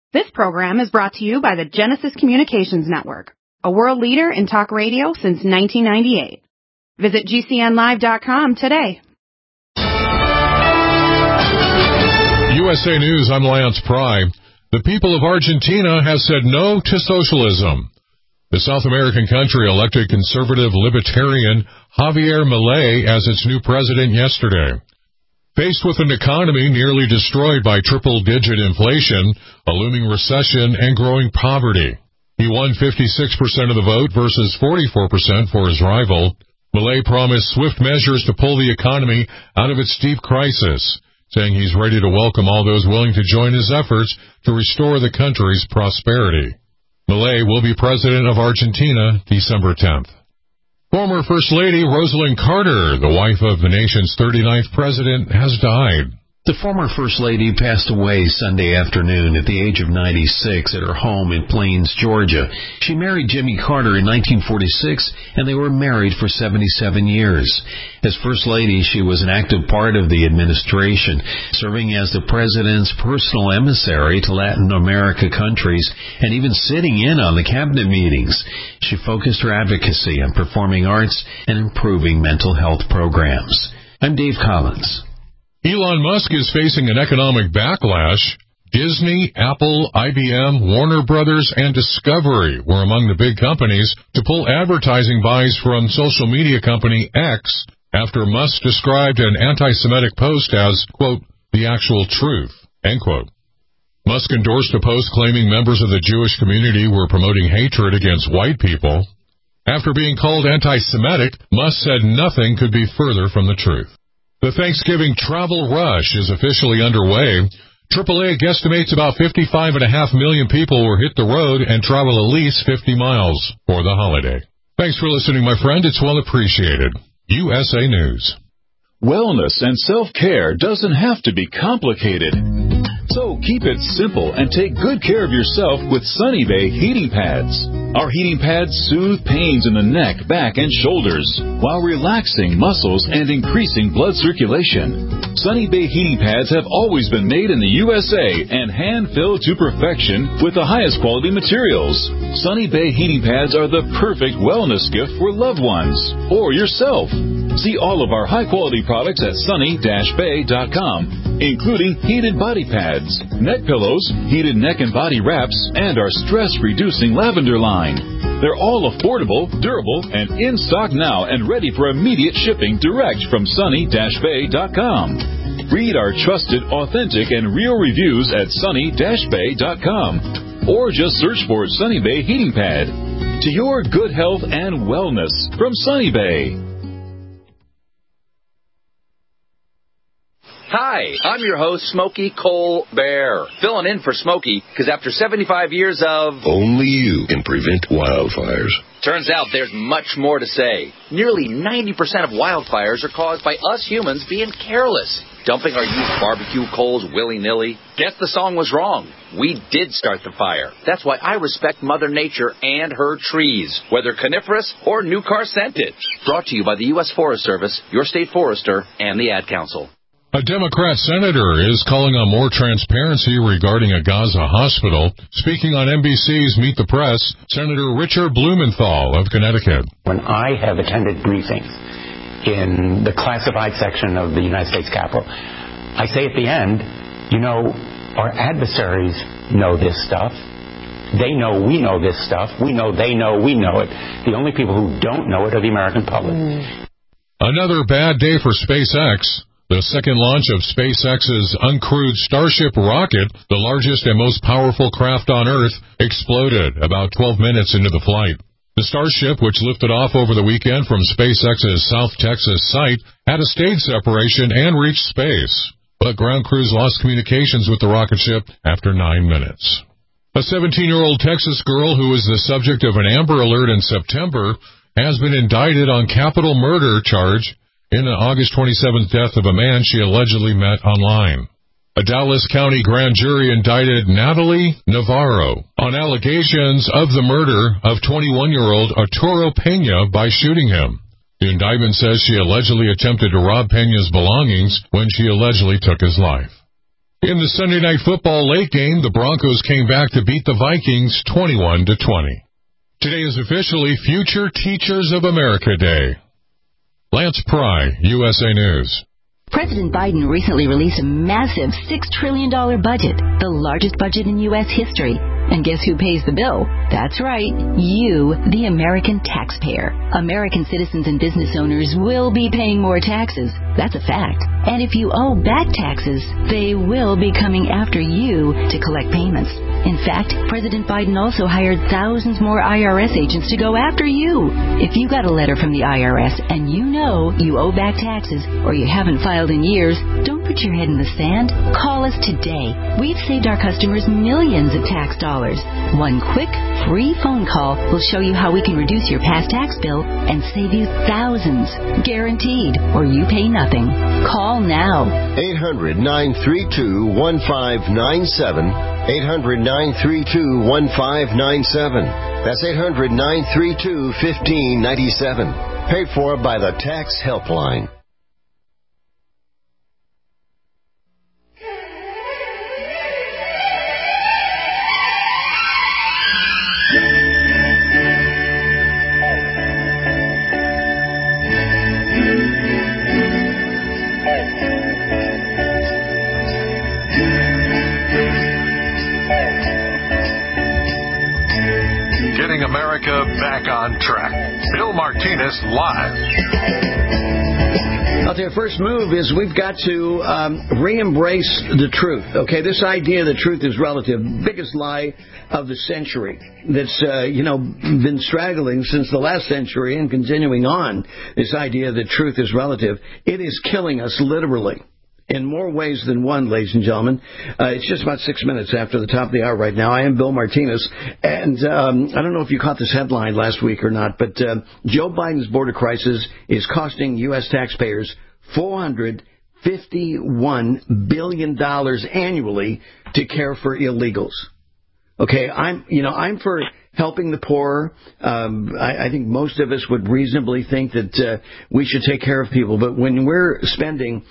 This program is brought to you by the Genesis Communications Network, a world leader in talk radio since 1998. Visit GCNlive.com today. USA News, I'm Lance Pry. The people of Argentina have said no to socialism. The South American country elected conservative libertarian Javier Milei as its new president yesterday. Faced with an economy nearly destroyed by triple-digit inflation, a looming recession, and growing poverty, he won 56% of the vote versus 44% for his rival. Milei promised swift measures to pull the economy out of its deep crisis, saying he's ready to welcome all those willing to join his efforts to restore the country's prosperity. Milei will be president of Argentina December 10th. Former First Lady Rosalynn Carter, the wife of the nation's 39th president, has died. The former First Lady passed away Sunday afternoon at the age of 96 at her home in Plains, Georgia. She married Jimmy Carter in 1946, and they were married for 77 years. As First Lady, she was an active part of the administration, serving as the president's personal emissary to Latin America countries, and even sitting in on the cabinet meetings. She focused her advocacy on performing arts and improving mental health programs. I'm Dave Collins. Elon Musk is facing an economic backlash. Disney, Apple, IBM, Warner Brothers, and Discovery were among the big companies to pull advertising buys from social media company X after Musk described an anti-Semitic post as, quote, the actual truth, end quote. Musk endorsed a post claiming members of the Jewish community were promoting hatred against white people. After being called anti-Semitic, Musk said nothing could be further from the truth. The Thanksgiving travel rush is officially underway. AAA guesstimates about 55.5 million people will hit the road and travel at least 50 miles for the holiday. Thanks for listening, my friend. It's well appreciated. USA News. Wellness and self-care doesn't have to be complicated. So keep it simple and take good care of yourself with Sunny Bay heating pads. Our heating pads soothe pains in the neck, back, and shoulders while relaxing muscles and increasing blood circulation. Sunny Bay heating pads have always been made in the USA and hand-filled to perfection with the highest quality materials. Sunny Bay heating pads are the perfect wellness gift for loved ones or yourself. See all of our high-quality products at sunny-bay.com, including heated body pads, neck pillows, heated neck and body wraps, and our stress-reducing lavender line. They're all affordable, durable, and in stock now and ready for immediate shipping direct from sunny-bay.com. Read our trusted, authentic, and real reviews at sunny-bay.com, or just search for Sunny Bay Heating Pad. To your good health and wellness from Sunny Bay. Hi, I'm your host, Smokey Colbert, filling in for Smokey, because after 75 years of... Only you can prevent wildfires. Turns out there's much more to say. Nearly 90% of wildfires are caused by us humans being careless, dumping our used barbecue coals willy-nilly. Guess the song was wrong. We did start the fire. That's why I respect Mother Nature and her trees, whether coniferous or new car scented. Brought to you by the U.S. Forest Service, your state forester, and the Ad Council. A Democrat senator is calling on more transparency regarding a Gaza hospital. Speaking on NBC's Meet the Press, Senator Richard Blumenthal of Connecticut. When I have attended briefings in the classified section of the United States Capitol, I say at the end, you know, our adversaries know this stuff. They know we know this stuff. We know they know we know it. The only people who don't know it are the American public. Another bad day for SpaceX. The second launch of SpaceX's uncrewed Starship rocket, the largest and most powerful craft on Earth, exploded about 12 minutes into the flight. The Starship, which lifted off over the weekend from SpaceX's South Texas site, had a stage separation and reached space, but ground crews lost communications with the rocket ship after 9 minutes. A 17-year-old Texas girl who was the subject of an Amber Alert in September has been indicted on capital murder charge in the August 27th death of a man she allegedly met online. A Dallas County grand jury indicted Natalie Navarro on allegations of the murder of 21-year-old Arturo Pena by shooting him. The indictment says she allegedly attempted to rob Pena's belongings when she allegedly took his life. In the Sunday Night Football late game, the Broncos came back to beat the Vikings 21-20. Today is officially Future Teachers of America Day. Lance Pry, USA News. President Biden recently released a massive $6 trillion budget, the largest budget in U.S. history. And guess who pays the bill? That's right, you, the American taxpayer. American citizens and business owners will be paying more taxes. That's a fact. And if you owe back taxes, they will be coming after you to collect payments. In fact, President Biden also hired thousands more IRS agents to go after you. If you got a letter from the IRS and you know you owe back taxes or you haven't filed in years, don't put your head in the sand. Call us today. We've saved our customers millions of tax dollars. One quick, free phone call will show you how we can reduce your past tax bill and save you thousands. Guaranteed, or you pay nothing. Call now. 800-932-1597. 800-932-1597. That's 800-932-1597. Paid for by the Tax Helpline. America back on track. Bill Martinez live. I'll tell you, first move is we've got to re-embrace the truth. Okay, this idea that truth is relative, biggest lie of the century that's, been straggling since the last century and continuing on, this idea that truth is relative. It is killing us literally. In more ways than one, ladies and gentlemen. It's just about 6 minutes after the top of the hour right now. I am Bill Martinez, and I don't know if you caught this headline last week or not, but Joe Biden's border crisis is costing U.S. taxpayers $451 billion annually to care for illegals. Okay, I'm for helping the poor. I think most of us would reasonably think that we should take care of people, but when we're spending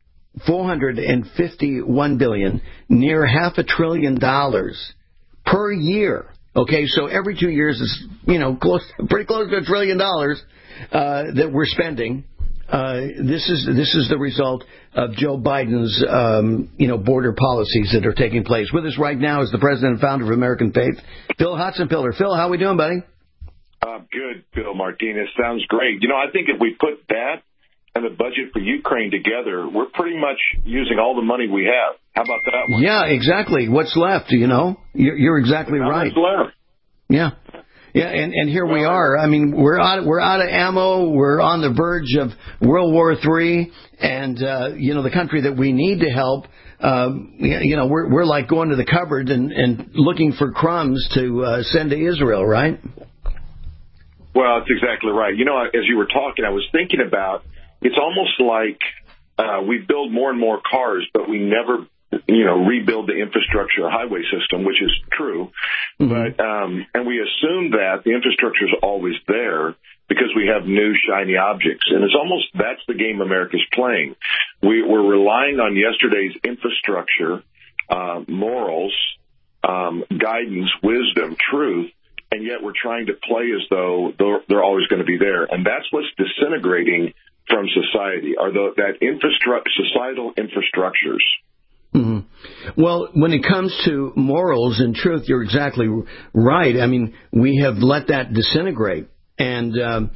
$451 billion, near $500 billion per year. Okay, so every 2 years is, pretty close to $1 trillion that we're spending. This is the result of Joe Biden's, border policies that are taking place. With us right now is the president and founder of American Faith, Phil Hotzenpiller. Phil, how we doing, buddy? Good, Bill Martinez. Sounds great. I think if we put that and the budget for Ukraine together, we're pretty much using all the money we have. How about that one? Yeah, exactly. What's left, You're exactly right. What's left? Yeah. Yeah, and here we are. I mean, we're out of ammo. We're on the verge of World War III, and the country that we need to help, we're like going to the cupboard and looking for crumbs to send to Israel, right? Well, that's exactly right. As you were talking, I was thinking about, it's almost like we build more and more cars, but we never, rebuild the infrastructure highway system, which is true. Mm-hmm. But and we assume that the infrastructure is always there because we have new shiny objects, and it's almost that's the game America's playing. We're relying on yesterday's infrastructure, morals, guidance, wisdom, truth. And yet we're trying to play as though they're always going to be there, and that's what's disintegrating from society, are that societal infrastructures. Mm-hmm. Well, when it comes to morals and truth, you're exactly right. I mean, we have let that disintegrate, and and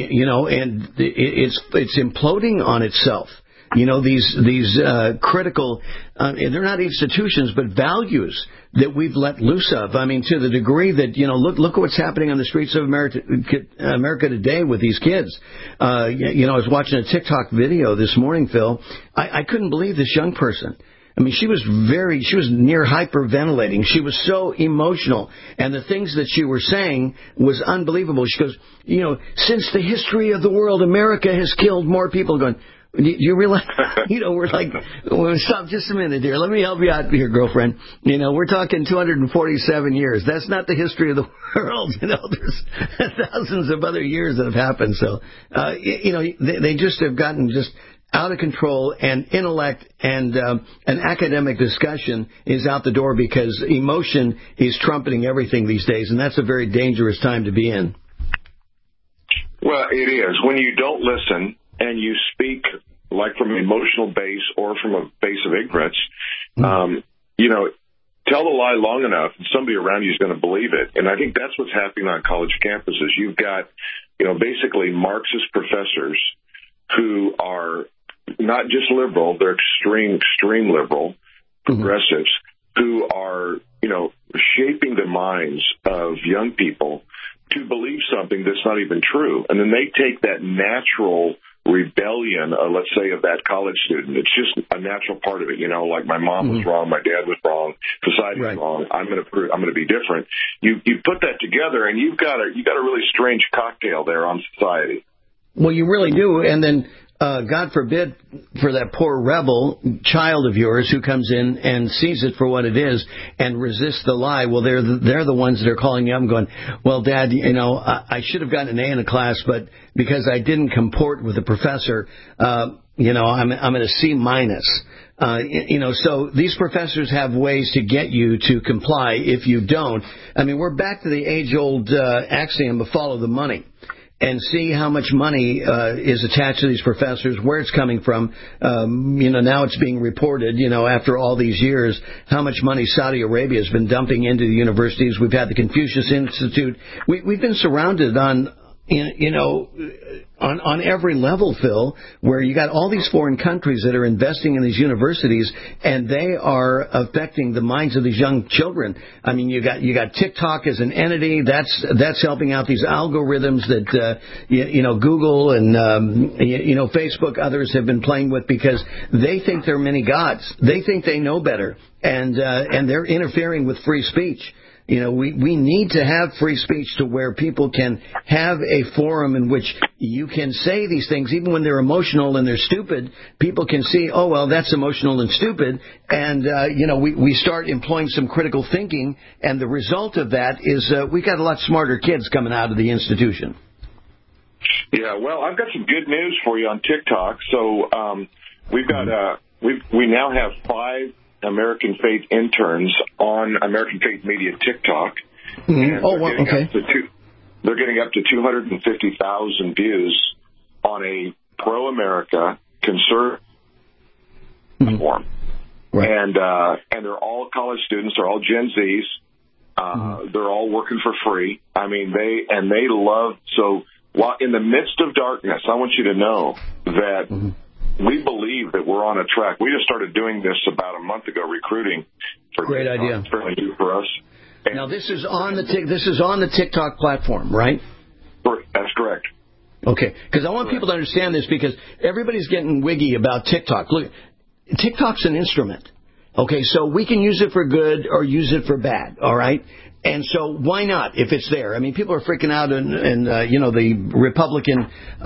it's imploding on itself. These critical, they're not institutions, but values that we've let loose of. I mean, to the degree that, look at what's happening on the streets of America today with these kids. I was watching a TikTok video this morning, Phil. I couldn't believe this young person. I mean, she was near hyperventilating. She was so emotional. And the things that she was saying was unbelievable. She goes, since the history of the world, America has killed more people. Going, do you realize, we're like, stop just a minute here. Let me help you out here, girlfriend. We're talking 247 years. That's not the history of the world. There's thousands of other years that have happened. So, they just have gotten just out of control, and intellect and an academic discussion is out the door because emotion is trumpeting everything these days, and that's a very dangerous time to be in. Well, it is. When you don't listen and you speak like from an emotional base or from a base of ignorance, tell the lie long enough and somebody around you is going to believe it. And I think that's what's happening on college campuses. You've got, basically Marxist professors who are not just liberal, they're extreme liberal progressives who are, shaping the minds of young people to believe something that's not even true. And then they take that natural rebellion, let's say, of that college student. It's just a natural part of it. Like my mom was wrong, my dad was wrong, society's wrong. I'm going to be different. You put that together, and you've got a really strange cocktail there on society. Well, you really do. And then, God forbid for that poor rebel child of yours who comes in and sees it for what it is and resists the lie. Well, they're the ones that are calling you up and going, well, Dad, I should have gotten an A in a class, but because I didn't comport with the professor, I'm at a C minus. So these professors have ways to get you to comply. If you don't, we're back to the age-old axiom of follow the money. And see how much money is attached to these professors, where it's coming from. Now it's being reported, after all these years, how much money Saudi Arabia has been dumping into the universities. We've had the Confucius Institute. We've been surrounded on every level, Phil, where you got all these foreign countries that are investing in these universities, and they are affecting the minds of these young children. You got TikTok as an entity that's helping out these algorithms that Google and Facebook, others have been playing with because they think they're many gods. They think they know better, and they're interfering with free speech. We need to have free speech to where people can have a forum in which you can say these things, even when they're emotional and they're stupid. People can see, oh, well, that's emotional and stupid. And, we start employing some critical thinking. And the result of that is we got a lot smarter kids coming out of the institution. Yeah, well, I've got some good news for you on TikTok. So we've got we now have 5 American Faith interns on American Faith Media TikTok. And they're getting up to 250,000 views on a pro-America conservative platform. Right. And they're all college students. They're all Gen Zs. They're all working for free. They love, so while in the midst of darkness, I want you to know that we believe that we're on a track. We just started doing this about a month ago, recruiting. Great idea. It's fairly new for us. And now this is on the TikTok platform, right? That's correct. Okay, because I want people to understand this because everybody's getting wiggy about TikTok. Look, TikTok's an instrument. Okay, so we can use it for good or use it for bad. All right. And so why not if it's there? People are freaking out and the Republican,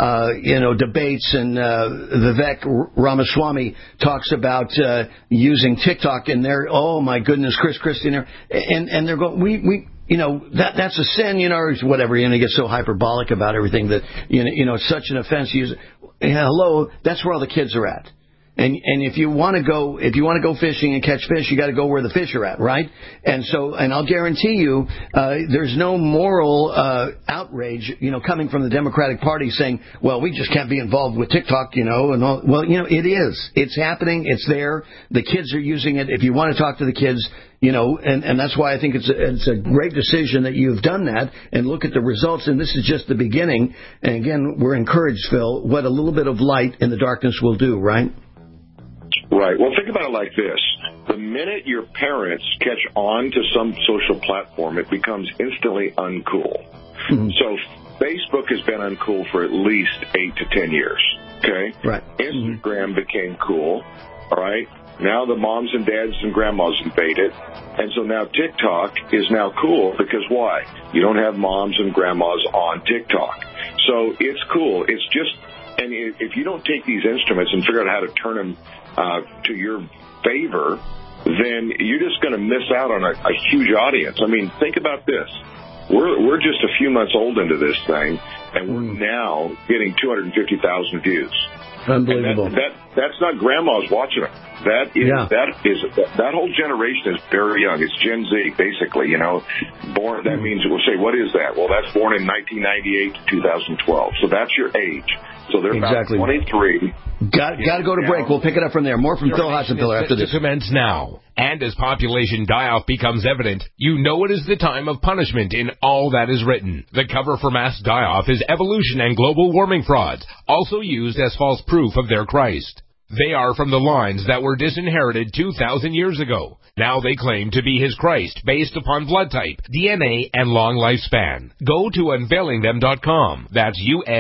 debates and Vivek Ramaswamy talks about using TikTok and they're, oh my goodness, Chris Christie and they're going, that's a sin, or whatever, you get so hyperbolic about everything that, it's such an offense to use it. Hello, that's where all the kids are at. And if you want to go fishing and catch fish, you got to go where the fish are at, right? And I'll guarantee you, there's no moral outrage, coming from the Democratic Party saying, well, we just can't be involved with TikTok, and all. Well, it is. It's happening. It's there. The kids are using it. If you want to talk to the kids, and that's why I think it's a great decision that you've done that and look at the results. And this is just the beginning. And again, we're encouraged, Phil, what a little bit of light in the darkness will do, right? Right. Well, think about it like this. The minute your parents catch on to some social platform, it becomes instantly uncool. So Facebook has been uncool for at least 8 to 10 years. Okay? Right. Instagram became cool. All right? Now the moms and dads and grandmas invade it. And so now TikTok is now cool because why? You don't have moms and grandmas on TikTok. So it's cool. It's just, and if you don't take these instruments and figure out how to turn them to your favor, then you're just going to miss out on a huge audience. Think about this. We're just a few months old into this thing, and we're now getting 250,000 views. Unbelievable. That's not grandma's watching it. That whole generation is very young. It's Gen Z, basically. Born. That means we'll say, what is that? Well, that's born in 1998 to 2012. So that's your age. So they're about 23. Got to go to break. We'll pick it up from there. More from Phil Hossenpiller after this. Commence now. And as population die-off becomes evident, you know it is the time of punishment in all that is written. The cover for mass die-off is evolution and global warming frauds, also used as false proof of their Christ. They are from the lines that were disinherited 2,000 years ago. Now they claim to be his Christ based upon blood type, DNA, and long lifespan. Go to unveilingthem.com. That's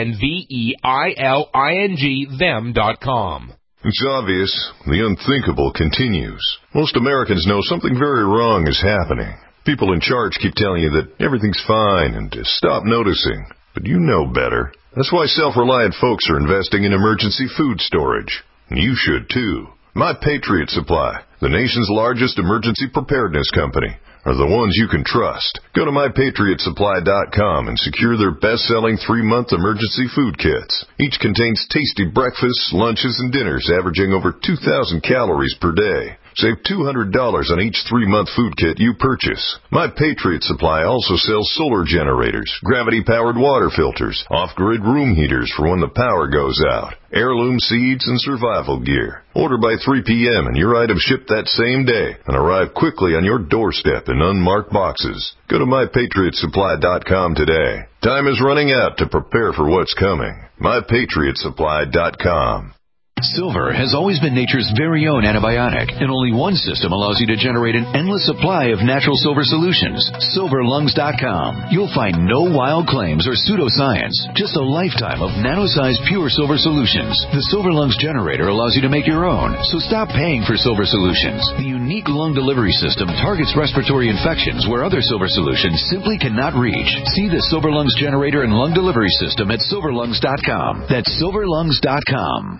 UNVEILING them.com. It's obvious. The unthinkable continues. Most Americans know something very wrong is happening. People in charge keep telling you that everything's fine and to stop noticing. But you know better. That's why self-reliant folks are investing in emergency food storage. And you should, too. My Patriot Supply, the nation's largest emergency preparedness company, are the ones you can trust. Go to MyPatriotSupply.com and secure their best-selling 3-month emergency food kits. Each contains tasty breakfasts, lunches, and dinners averaging over 2,000 calories per day. Save $200 on each 3-month food kit you purchase. My Patriot Supply also sells solar generators, gravity-powered water filters, off-grid room heaters for when the power goes out, heirloom seeds, and survival gear. Order by 3 p.m. and your items ship that same day and arrive quickly on your doorstep in unmarked boxes. Go to MyPatriotSupply.com today. Time is running out to prepare for what's coming. MyPatriotSupply.com. Silver has always been nature's very own antibiotic, and only one system allows you to generate an endless supply of natural silver solutions. SilverLungs.com. You'll find no wild claims or pseudoscience, just a lifetime of nano-sized pure silver solutions. The Silver Lungs generator allows you to make your own, so stop paying for silver solutions. The unique lung delivery system targets respiratory infections where other silver solutions simply cannot reach. See the Silver Lungs generator and lung delivery system at SilverLungs.com. That's SilverLungs.com.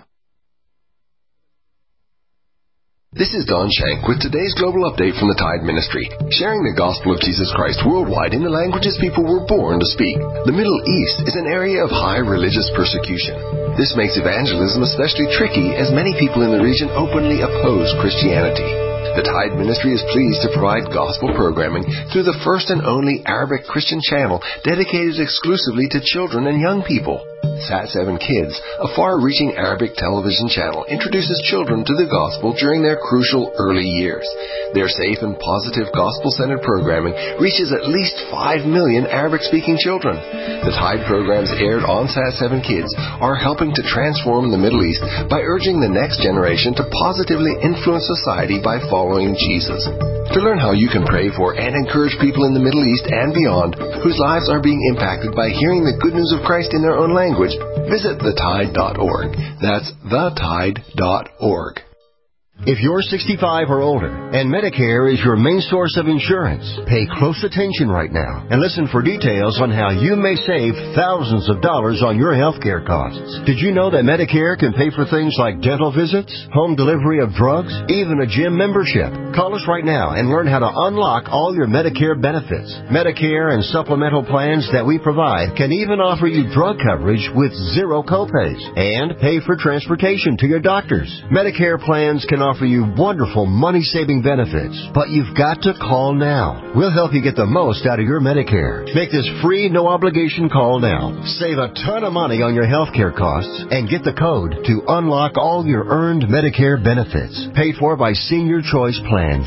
This is Don Shank with today's global update from the Tide Ministry, sharing the gospel of Jesus Christ worldwide in the languages people were born to speak. The Middle East is an area of high religious persecution. This makes evangelism especially tricky as many people in the region openly oppose Christianity. The Tide Ministry is pleased to provide gospel programming through the first and only Arabic Christian channel dedicated exclusively to children and young people. Sat7 Kids, a far-reaching Arabic television channel, introduces children to the gospel during their crucial early years. Their safe and positive gospel-centered programming reaches at least 5 million Arabic-speaking children. The Tide programs aired on Sat7 Kids are helping to transform the Middle East by urging the next generation to positively influence society by following Jesus. To learn how you can pray for and encourage people in the Middle East and beyond whose lives are being impacted by hearing the good news of Christ in their own language, visit thetide.org. That's thetide.org. If you're 65 or older and Medicare is your main source of insurance, pay close attention right now and listen for details on how you may save thousands of dollars on your health care costs. Did you know that Medicare can pay for things like dental visits, home delivery of drugs, even a gym membership? Call us right now and learn how to unlock all your Medicare benefits. Medicare and supplemental plans that we provide can even offer you drug coverage with zero copays and pay for transportation to your doctors. Medicare plans can offer you wonderful money-saving benefits, but you've got to call now. We'll help you get the most out of your Medicare. Make this free, no-obligation call now. Save a ton of money on your health care costs and get the code to unlock all your earned Medicare benefits. Paid for by Senior Choice Plans.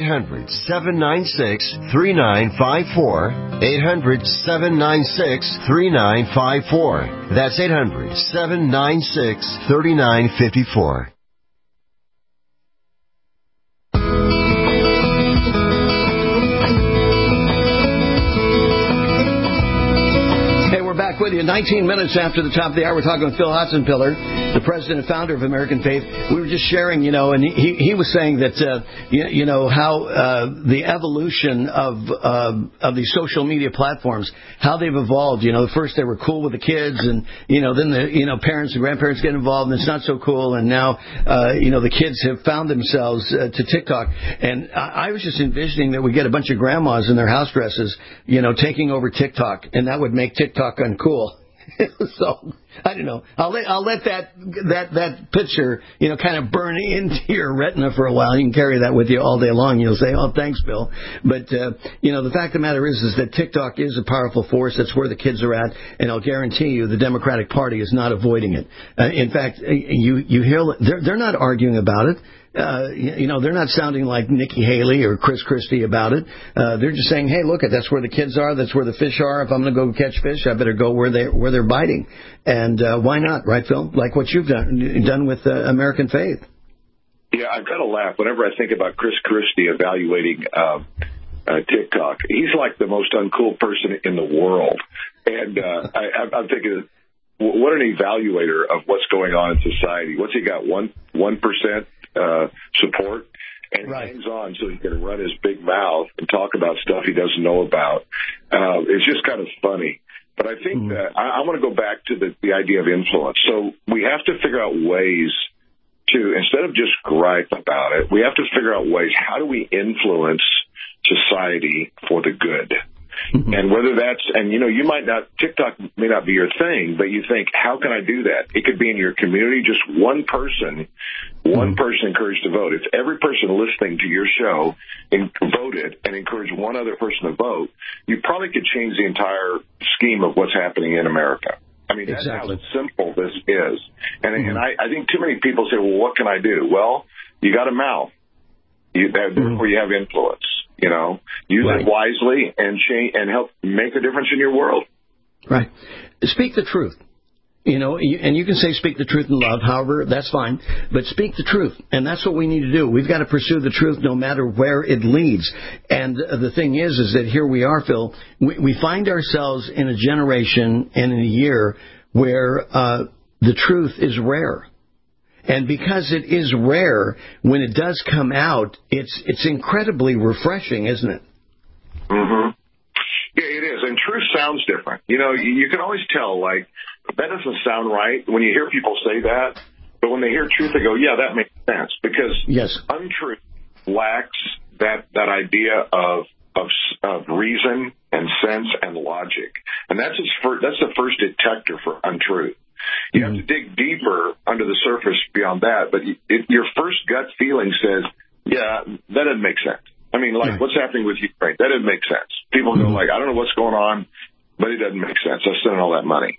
800-796-3954. 800-796-3954. That's 800-796-3954. With you 19 minutes after the top of the hour. We're talking with Phil Hossenpiller, the president and founder of American Faith. We were just sharing, and he was saying that, how the evolution of these social media platforms, how they've evolved. First they were cool with the kids, and then the parents and grandparents get involved, and it's not so cool. And now the kids have found themselves to TikTok. And I was just envisioning that we get a bunch of grandmas in their house dresses, taking over TikTok, and that would make TikTok uncool. So I don't know. I'll let that picture, kind of burn into your retina for a while. You can carry that with you all day long. You'll say, "Oh, thanks, Bill." But the fact of the matter is that TikTok is a powerful force. That's where the kids are at, and I'll guarantee you, the Democratic Party is not avoiding it. In fact, you hear they're not arguing about it. They're not sounding like Nikki Haley or Chris Christie about it. They're just saying, "Hey, look, that's where the kids are. That's where the fish are. If I'm going to go catch fish, I better go where they're biting." And why not, right, Phil? Like what you've done with American Faith. Yeah, I've got to laugh whenever I think about Chris Christie evaluating TikTok. He's like the most uncool person in the world, and I'm thinking, what an evaluator of what's going on in society. What's he got? 1% support, and he hangs on so he can run his big mouth and talk about stuff he doesn't know about. It's just kind of funny. But I think that I want to go back to the idea of influence. So we have to figure out ways to, instead of just gripe about it, we have to figure out ways, how do we influence society for the good? And whether that's, and you might not, TikTok may not be your thing, but you think, how can I do that? It could be in your community, just one person encouraged to vote. If every person listening to your show voted and encouraged one other person to vote, you probably could change the entire scheme of what's happening in America. I mean, that's how simple this is. And I think too many people say, well, what can I do? Well, you got a mouth. Therefore you have influence. Use it wisely and change and help make a difference in your world. Right. Speak the truth. And you can say speak the truth in love. However, that's fine. But speak the truth. And that's what we need to do. We've got to pursue the truth no matter where it leads. And the thing is that here we are, Phil. We find ourselves in a generation and in a year where the truth is rare. And because it is rare, when it does come out, it's incredibly refreshing, isn't it? Mm-hmm. Yeah, it is. And truth sounds different. You can always tell, like, that doesn't sound right when you hear people say that. But when they hear truth, they go, yeah, that makes sense. Because untruth lacks that idea of reason and sense and logic. And that's the first detector for untruth. You have to dig deeper under the surface beyond that, but your first gut feeling says, yeah, that doesn't make sense. I mean, like what's happening with Ukraine, that doesn't make sense. People go like, I don't know what's going on, but it doesn't make sense. I spent all that money.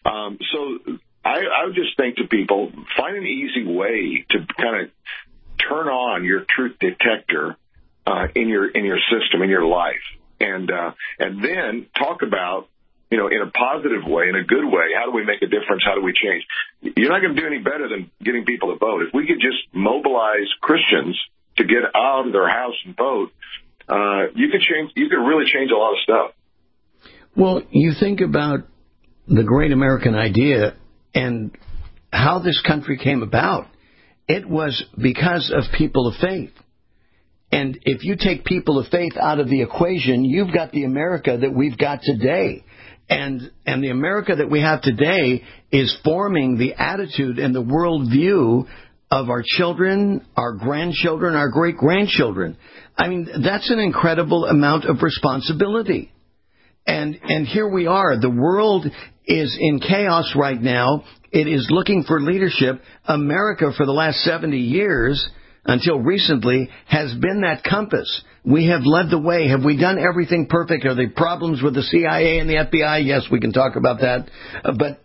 So I would just think to people, find an easy way to kind of turn on your truth detector in your system, in your life, and then talk about, in a positive way, in a good way, how do we make a difference? How do we change? You're not going to do any better than getting people to vote. If we could just mobilize Christians to get out of their house and vote, you could really change a lot of stuff. Well, you think about the great American idea and how this country came about. It was because of people of faith. And if you take people of faith out of the equation, you've got the America that we've got today. And the America that we have today is forming the attitude and the worldview of our children, our grandchildren, our great-grandchildren. I mean, that's an incredible amount of responsibility. And here we are. The world is in chaos right now. It is looking for leadership. America, for the last 70 years, until recently, has been that compass. We have led the way. Have we done everything perfect? Are there problems with the CIA and the FBI? Yes, we can talk about that. But,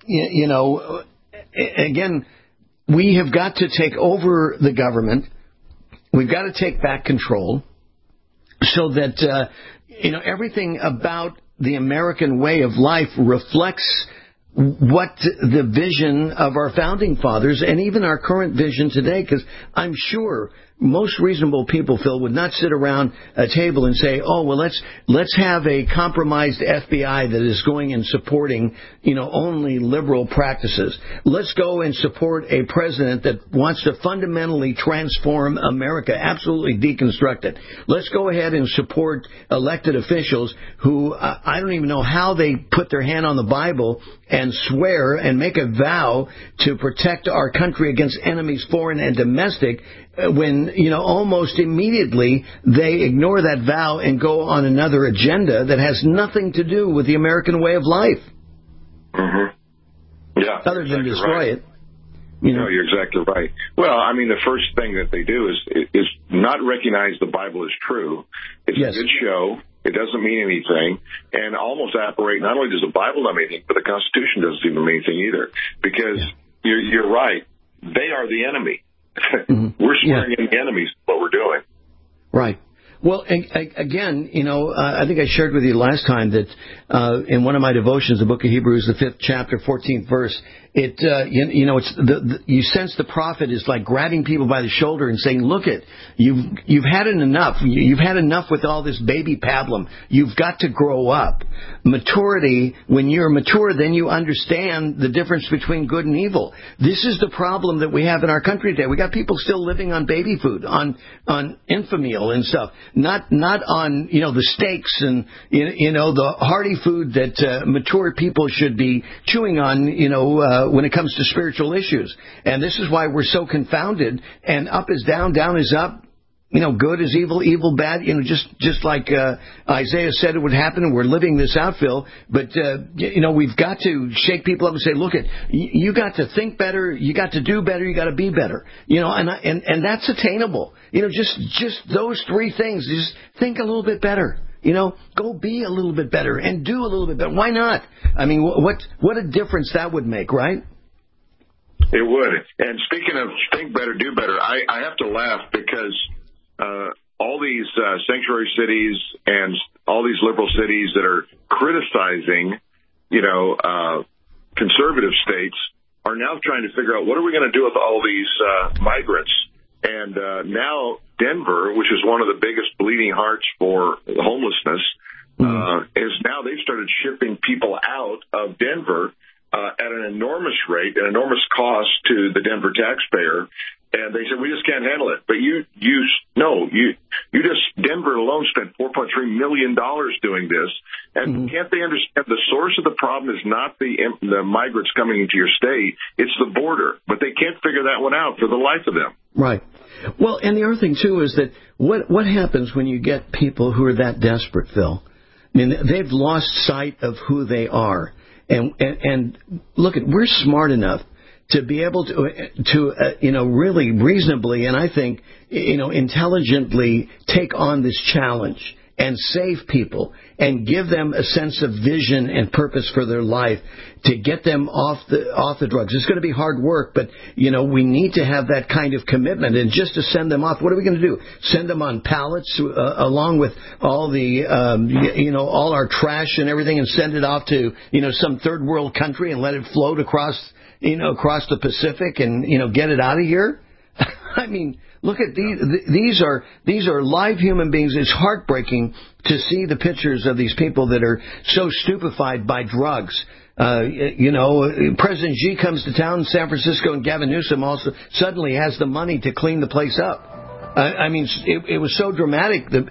again, we have got to take over the government. We've got to take back control so that, everything about the American way of life reflects what the vision of our founding fathers and even our current vision today, because I'm sure most reasonable people, Phil, would not sit around a table and say, oh, well, let's have a compromised FBI that is going and supporting, only liberal practices. Let's go and support a president that wants to fundamentally transform America, absolutely deconstruct it. Let's go ahead and support elected officials who I don't even know how they put their hand on the Bible and swear and make a vow to protect our country against enemies, foreign and domestic, when, almost immediately they ignore that vow and go on another agenda that has nothing to do with the American way of life. Mm-hmm. Yeah, other than destroy it. No, you're exactly right. Well, I mean, the first thing that they do is not recognize the Bible is true. It's a good show. It doesn't mean anything, and almost operate. Not only does the Bible not mean anything, but the Constitution doesn't even mean anything either. Because you're right. They are the enemy. We're swearing in the enemies what we're doing. Right. Well, again, I think I shared with you last time that in one of my devotions, the book of Hebrews, the 5th chapter, 14th verse, you sense the prophet is like grabbing people by the shoulder and saying, look you've had enough. You've had enough with all this baby pablum. You've got to grow up. Maturity, when you're mature, then you understand the difference between good and evil. This is the problem that we have in our country today. We got people still living on baby food, on Infamil and stuff, not on, the steaks and, the hearty food that mature people should be chewing on, when it comes to spiritual issues. And this is why we're so confounded, and up is down, down is up. Good is evil, evil bad, just like Isaiah said it would happen, and we're living this out, Phil. But, we've got to shake people up and say, look, you got to think better, you got to do better, you got to be better. And that's attainable. Just those three things. Just think a little bit better. Go be a little bit better and do a little bit better. Why not? I mean, what a difference that would make, right? It would. And speaking of think better, do better, I have to laugh because all these sanctuary cities and all these liberal cities that are criticizing, conservative states are now trying to figure out what are we going to do with all these migrants. And now Denver, which is one of the biggest bleeding hearts for homelessness, is now they've started shipping people out of Denver at an enormous rate, an enormous cost to the Denver taxpayer. And they said, we just can't handle it. But Denver alone spent $4.3 million doing this. And can't they understand the source of the problem is not the migrants coming into your state, it's the border. But they can't figure that one out for the life of them. Right. Well, and the other thing, too, is that what happens when you get people who are that desperate, Phil? I mean, they've lost sight of who they are. And look, we're smart enough to be able to really reasonably and I think, intelligently take on this challenge and save people and give them a sense of vision and purpose for their life to get them off the drugs. It's going to be hard work, but, we need to have that kind of commitment. And just to send them off, what are we going to do? Send them on pallets along with all the, all our trash and everything and send it off to, some third world country and let it float across the Pacific and, get it out of here? I mean, look at these are live human beings. It's heartbreaking to see the pictures of these people that are so stupefied by drugs. President Xi comes to town in San Francisco, and Gavin Newsom also suddenly has the money to clean the place up. I mean, it was so dramatic that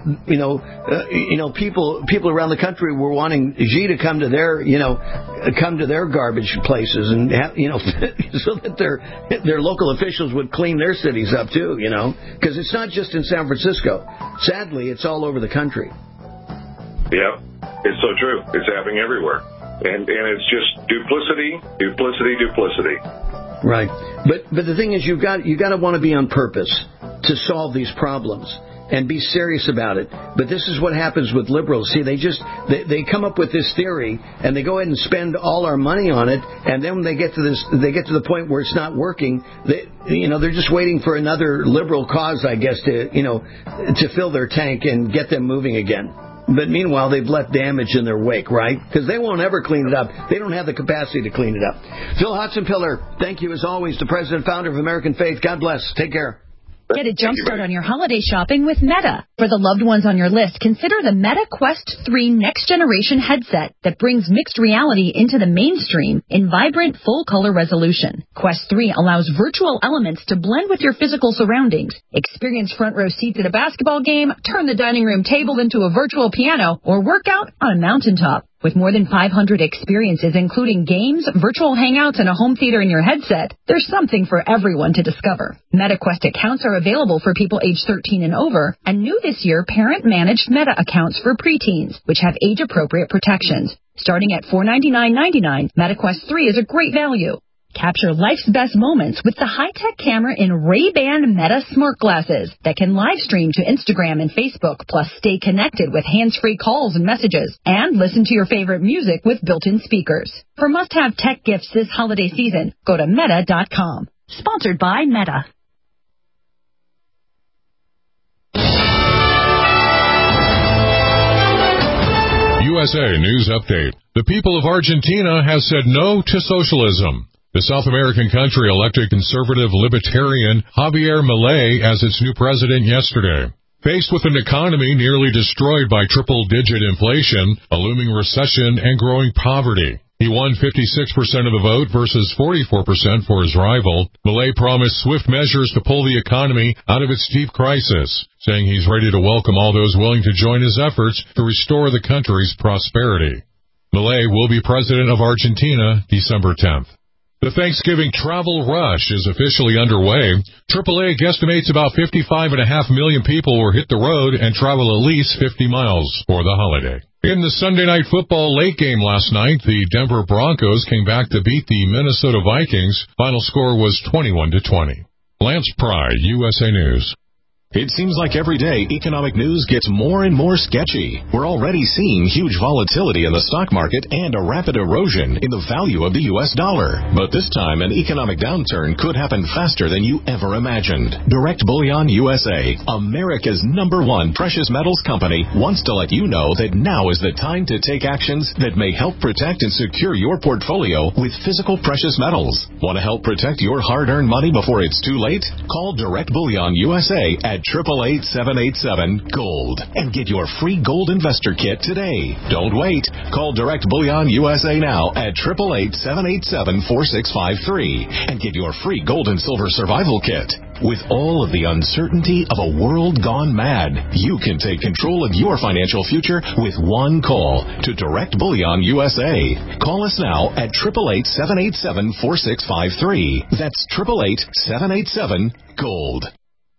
people around the country were wanting Xi to come to their garbage places and so that their local officials would clean their cities up too. Because it's not just in San Francisco. Sadly, it's all over the country. Yeah, it's so true. It's happening everywhere, and it's just duplicity. Right, but the thing is, you got to want to be on purpose to solve these problems and be serious about it. But this is what happens with liberals. See, they come up with this theory and they go ahead and spend all our money on it, and then when they get to the point where it's not working, they're just waiting for another liberal cause, I guess, to fill their tank and get them moving again. But meanwhile, they've left damage in their wake, right? Because they won't ever clean it up. They don't have the capacity to clean it up. Phil Hotson-Pillar, thank you as always, the president and founder of American Faith. God bless. Take care. Get a jumpstart on your holiday shopping with Meta. For the loved ones on your list, consider the Meta Quest 3 Next Generation headset that brings mixed reality into the mainstream in vibrant, full-color resolution. Quest 3 allows virtual elements to blend with your physical surroundings. Experience front row seats at a basketball game, turn the dining room table into a virtual piano, or work out on a mountaintop. With more than 500 experiences, including games, virtual hangouts, and a home theater in your headset, there's something for everyone to discover. MetaQuest accounts are available for people age 13 and over, and new this year, parent-managed Meta accounts for preteens, which have age-appropriate protections. Starting at $499.99, MetaQuest 3 is a great value. Capture life's best moments with the high-tech camera in Ray-Ban Meta smart glasses that can live stream to Instagram and Facebook, plus stay connected with hands-free calls and messages, and listen to your favorite music with built-in speakers. For must-have tech gifts this holiday season, go to Meta.com. Sponsored by Meta. USA News Update. The people of Argentina have said no to socialism. The South American country elected conservative libertarian Javier Milei as its new president yesterday. Faced with an economy nearly destroyed by triple-digit inflation, a looming recession, and growing poverty, he won 56% of the vote versus 44% for his rival. Milei promised swift measures to pull the economy out of its deep crisis, saying he's ready to welcome all those willing to join his efforts to restore the country's prosperity. Milei will be president of Argentina December 10th. The Thanksgiving travel rush is officially underway. AAA guesstimates about 55.5 million people will hit the road and travel at least 50 miles for the holiday. In the Sunday Night Football late game last night, the Denver Broncos came back to beat the Minnesota Vikings. Final score was 21-20. Lance Pry, USA News. It seems like every day economic news gets more and more sketchy. We're already seeing huge volatility in the stock market and a rapid erosion in the value of the U.S. dollar. But this time, an economic downturn could happen faster than you ever imagined. Direct Bullion USA, America's #1 precious metals company, wants to let you know that now is the time to take actions that may help protect and secure your portfolio with physical precious metals. Want to help protect your hard-earned money before it's too late? Call Direct Bullion USA at 888-787-GOLD and get your free gold investor kit today. Don't wait. Call Direct Bullion USA now at 888-787-4653 and get your free gold and silver survival kit. With all of the uncertainty of a world gone mad, you can take control of your financial future with one call to Direct Bullion USA. Call us now at 888-787-4653. That's 888-787-GOLD.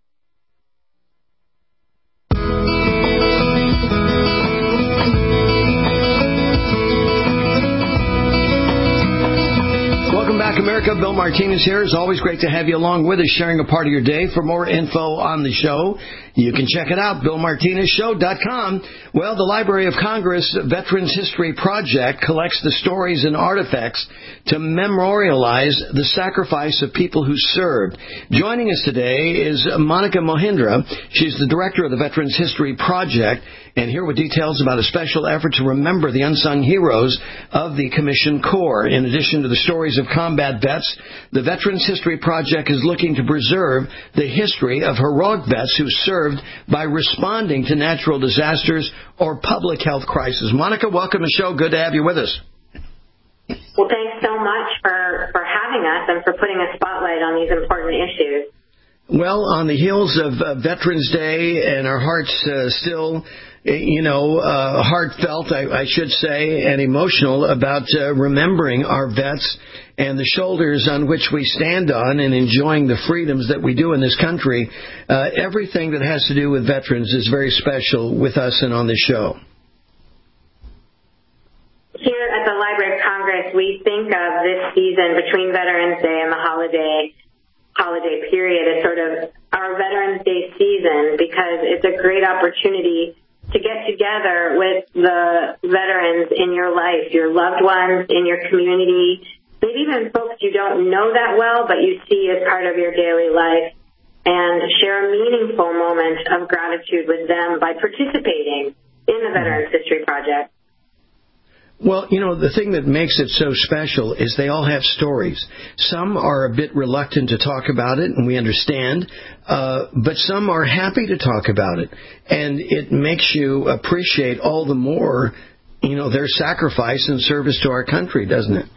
Welcome back, America. Bill Martinez here. It's always great to have you along with us, sharing a part of your day. For more info on the show, you can check it out, BillMartinezShow.com. Well, the Library of Congress Veterans History Project collects the stories and artifacts to memorialize the sacrifice of people who served. Joining us today is Monica Mohindra. She's the director of the Veterans History Project, and here with details about a special effort to remember the unsung heroes of the Commissioned Corps. In addition to the stories of combat vets, the Veterans History Project is looking to preserve the history of heroic vets who served by responding to natural disasters or public health crises. Monica, welcome to the show. Good to have you with us. Well, thanks so much for having us and for putting a spotlight on these important issues. Well, on the heels of Veterans Day, and our hearts still, heartfelt, I should say, and emotional about remembering our vets and the shoulders on which we stand on and enjoying the freedoms that we do in this country. Everything that has to do with veterans is very special with us and on the show. Here at the Library of Congress, we think of this season between Veterans Day and the holiday period as sort of our Veterans Day season, because it's a great opportunity to get together with the veterans in your life, your loved ones, in your community, maybe even folks you don't know that well, but you see as part of your daily life, and share a meaningful moment of gratitude with them by participating in the Veterans History Project. Well, the thing that makes it so special is they all have stories. Some are a bit reluctant to talk about it, and we understand, but some are happy to talk about it. And it makes you appreciate all the more, their sacrifice and service to our country, doesn't it?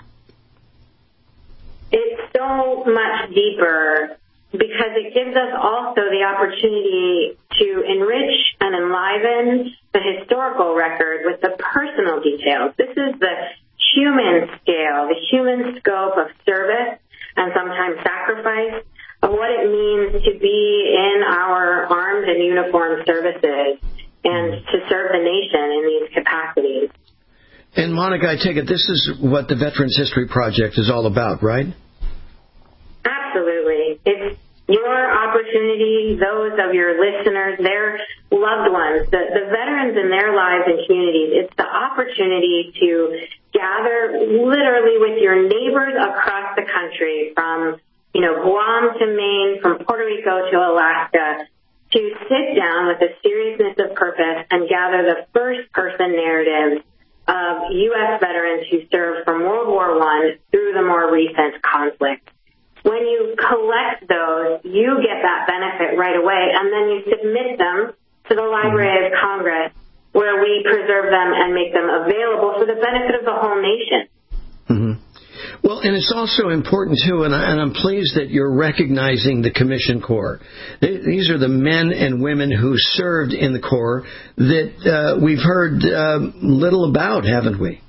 It's so much deeper, because it gives us also the opportunity to enrich and enliven the historical record with the personal details entails. This is the human scale, the human scope of service and sometimes sacrifice of what it means to be in our armed and uniformed services and to serve the nation in these capacities. And Monica, I take it this is what the Veterans History Project is all about, right? Absolutely. It's your opportunity, those of your listeners, their loved ones, the veterans in their lives and communities. It's the opportunity to gather literally with your neighbors across the country, from Guam to Maine, from Puerto Rico to Alaska, to sit down with a seriousness of purpose and gather the first-person narrative of U.S. veterans who served from World War I through the more recent conflict. When you collect those, you get that benefit right away, and then you submit them to the Library of Congress, where we preserve them and make them available for the benefit of the whole nation. Mm-hmm. Well, and it's also important, too, and I'm pleased that you're recognizing the Commission Corps. These are the men and women who served in the Corps that we've heard little about, haven't we?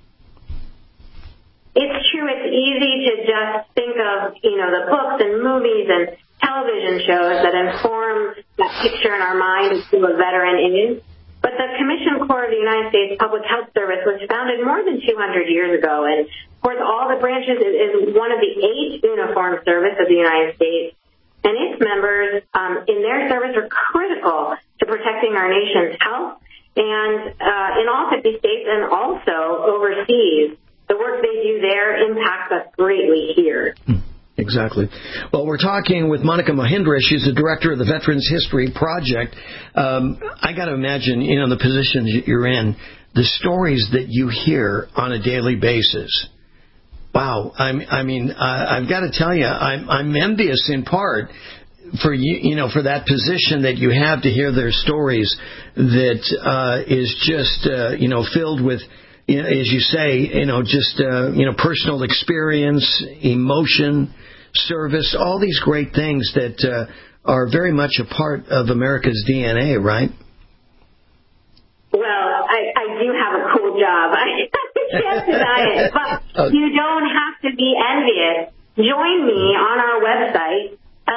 It's true. It's easy to just think of, the books and movies and television shows that inform that picture in our mind of who a veteran is. But the Commission Corps of the United States Public Health Service was founded more than 200 years ago, and for all the branches is one of the 8 uniformed service of the United States. And its members in their service are critical to protecting our nation's health, and in all 50 states and also overseas. The work they do there impacts us greatly here. Exactly. Well, we're talking with Monica Mohindra. She's the director of the Veterans History Project. I got to imagine, the position you're in, the stories that you hear on a daily basis. Wow. I've got to tell you, I'm envious in part for you, for that position that you have to hear their stories that is just, filled with, as you say, personal experience, emotion, service, all these great things that are very much a part of America's DNA, right? Well, I do have a cool job. I can't deny it, but you don't have to be envious. Join me on our website,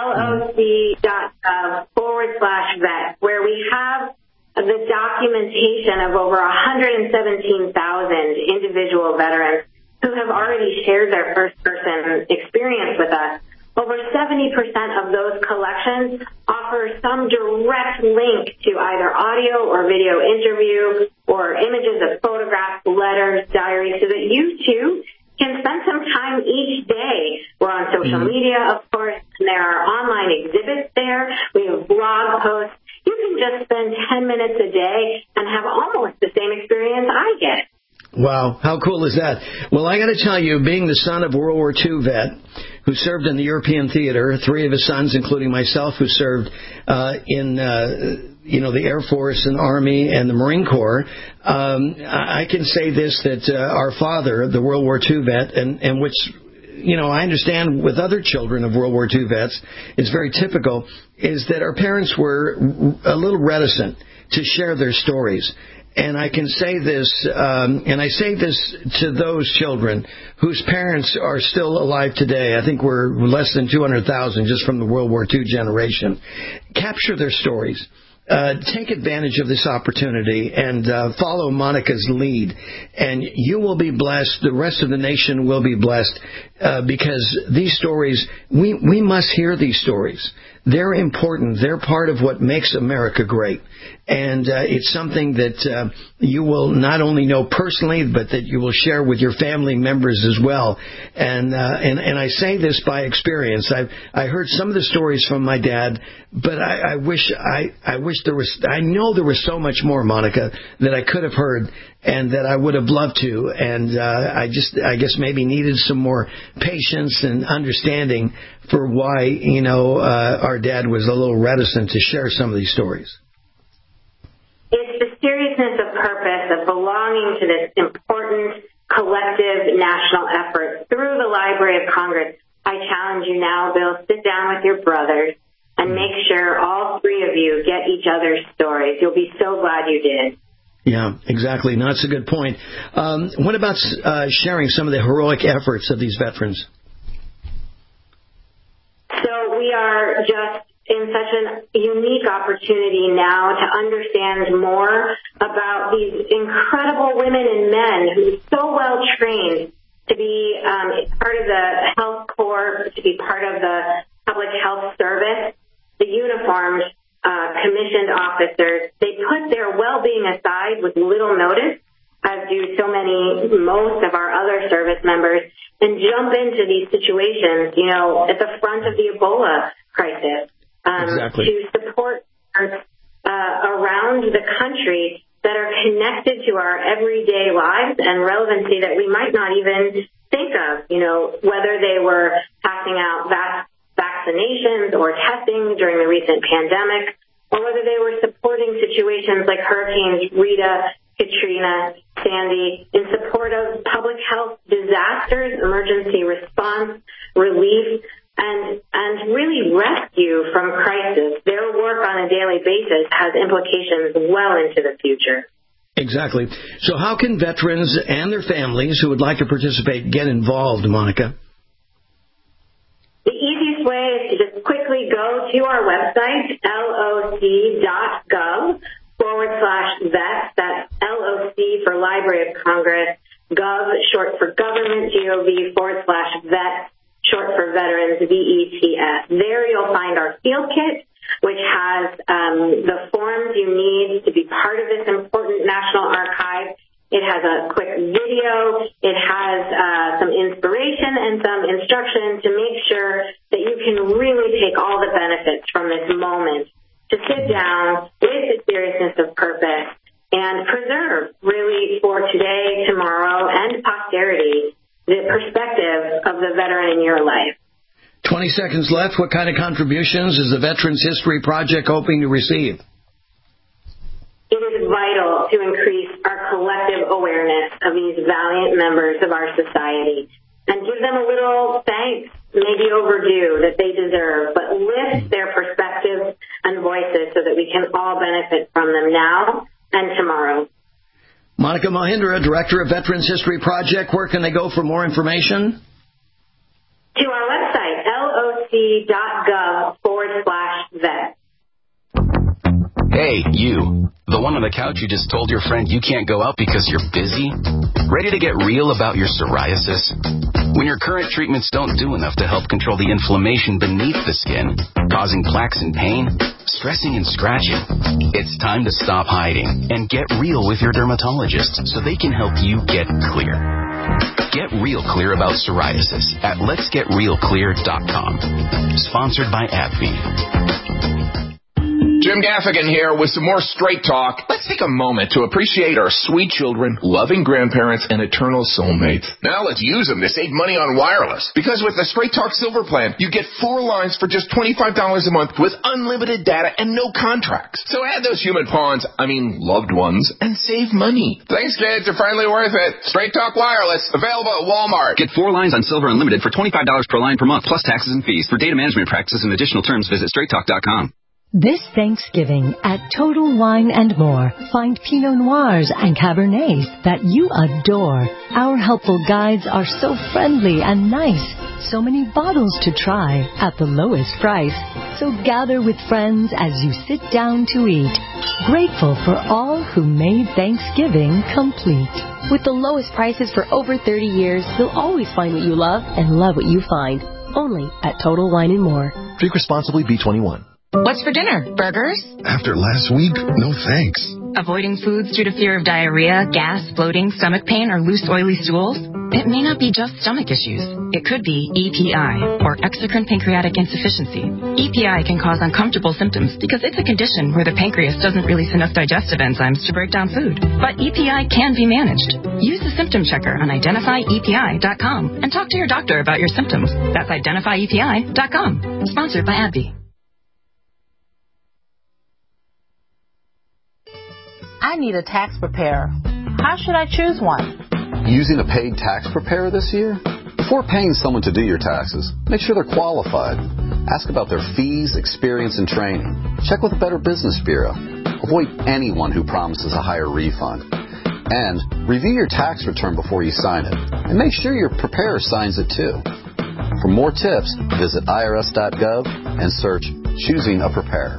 loc.gov/vet, where we have the documentation of over 117,000 individual veterans who have already shared their first-person experience with us. Over 70% of those collections offer some direct link to either audio or video interview or images of photographs, letters, diaries, so that you, too, can spend some time each day. We're on social media, of course, and there are online exhibits there. We have blog posts. You can just spend 10 minutes a day and have almost the same experience I get. Wow, how cool is that? Well, I got to tell you, being the son of a World War II vet who served in the European theater, 3 of his sons, including myself, who served in the Air Force and Army and the Marine Corps, I can say this, that our father, the World War II vet, and which, I understand with other children of World War II vets, is very typical, is that our parents were a little reticent to share their stories. And I can say this, and I say this to those children whose parents are still alive today. I think we're less than 200,000 just from the World War II generation. Capture their stories. Take advantage of this opportunity and follow Monica's lead, and you will be blessed. The rest of the nation will be blessed because these stories, we must hear these stories. They're important. They're part of what makes America great. And it's something that you will not only know personally, but that you will share with your family members as well. And I say this by experience. I heard some of the stories from my dad, but I wish there was. I know there was so much more, Monica, that I could have heard and that I would have loved to. And I guess maybe needed some more patience and understanding for why our dad was a little reticent to share some of these stories. It's the seriousness of purpose, of belonging to this important collective national effort through the Library of Congress. I challenge you now, Bill, sit down with your brothers and make sure all 3 of you get each other's stories. You'll be so glad you did. Yeah, exactly. No, that's a good point. What about sharing some of the heroic efforts of these veterans? So we are just in such a unique opportunity now to understand more about these incredible women and men who are so well trained to be part of the health corps, to be part of the public health service, the uniformed commissioned officers. They put their well-being aside with little notice, as do most of our other service members, and jump into these situations, at the front of the Ebola crisis, to support around the country that are connected to our everyday lives and relevancy that we might not even think of, whether they were passing out vaccinations or testing during the recent pandemic, or whether they were supporting situations like Hurricanes Rita, Katrina, Sandy, in support of public health disasters, emergency response, relief, and really rescue from crisis. Their work on a daily basis has implications well into the future. Exactly. So how can veterans and their families who would like to participate get involved, Monica? The easiest way is to just quickly go to our website, loc.gov/vets. That's LOC for Library of Congress, Gov, short for government, GOV/vets, short for veterans, VETS. There you'll find our field kit, which has the forms you need to be part of this important National Archive. It has a quick video. It has some inspiration and some instruction to make sure that you can really take all the benefits from this moment to sit down with the seriousness of purpose and preserve, really, for today, tomorrow, and posterity, the perspective of the veteran in your life. 20 seconds left. What kind of contributions is the Veterans History Project hoping to receive? It is vital to increase our collective awareness of these valiant members of our society and give them a little thanks, maybe overdue, that they deserve, but lift their perspectives and voices so that we can all benefit from them now and tomorrow. Monica Mahindra, Director of Veterans History Project. Where can they go for more information? To our website, loc.gov/vet. Hey, you. The one on the couch who just told your friend you can't go out because you're busy? Ready to get real about your psoriasis? When your current treatments don't do enough to help control the inflammation beneath the skin, causing plaques and pain, stressing and scratching, it's time to stop hiding and get real with your dermatologist so they can help you get clear. Get real clear about psoriasis at letsgetrealclear.com. Sponsored by AbbVie. Jim Gaffigan here with some more Straight Talk. Let's take a moment to appreciate our sweet children, loving grandparents, and eternal soulmates. Now let's use them to save money on wireless. Because with the Straight Talk Silver Plan, you get 4 lines for just $25 a month with unlimited data and no contracts. So add those human loved ones, and save money. Thanks, kids. They're finally worth it. Straight Talk Wireless, available at Walmart. Get 4 lines on Silver Unlimited for $25 per line per month, plus taxes and fees. For data management practices and additional terms, visit straighttalk.com. This Thanksgiving at Total Wine & More, find Pinot Noirs and Cabernets that you adore. Our helpful guides are so friendly and nice. So many bottles to try at the lowest price. So gather with friends as you sit down to eat. Grateful for all who made Thanksgiving complete. With the lowest prices for over 30 years, you'll always find what you love and love what you find. Only at Total Wine & More. Drink responsibly, B21. What's for dinner? Burgers? After last week, no thanks. Avoiding foods due to fear of diarrhea, gas, bloating, stomach pain, or loose, oily stools? It may not be just stomach issues. It could be EPI, or exocrine pancreatic insufficiency. EPI can cause uncomfortable symptoms because it's a condition where the pancreas doesn't release enough digestive enzymes to break down food. But EPI can be managed. Use the symptom checker on identifyepi.com and talk to your doctor about your symptoms. That's identifyepi.com. Sponsored by AbbVie. I need a tax preparer. How should I choose one? Using a paid tax preparer this year? Before paying someone to do your taxes, make sure they're qualified. Ask about their fees, experience, and training. Check with the Better Business Bureau. Avoid anyone who promises a higher refund. And review your tax return before you sign it. And make sure your preparer signs it too. For more tips, visit irs.gov and search Choosing a Preparer.